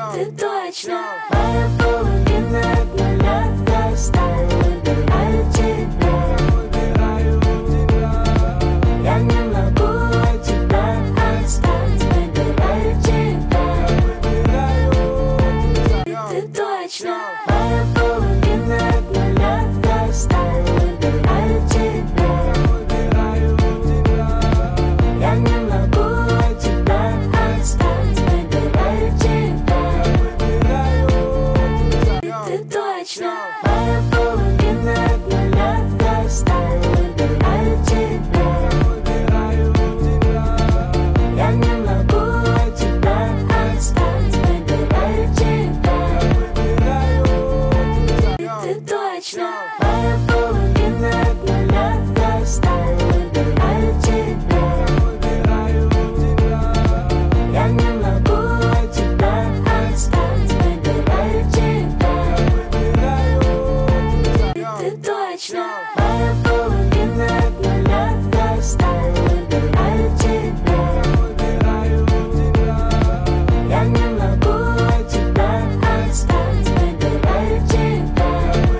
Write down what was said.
Это точно. Моя половина отмена доставит. Выбираю тебя. Я не могу от тебя отстать. Выбираю тебя. Это точно. Моя половина отмена доставит. Выбираю тебя. Я не могу от тебя отстать. Выбираю тебя. Это точно. Моя половина отмена доставит. Выбираю тебя. Я не могу от тебя отстать. Выбираю тебя. Это точно. Моя половина отмена доставит. Выбираю тебя. Я не могу от тебя отстать. Выбираю тебя. Это точно. Моя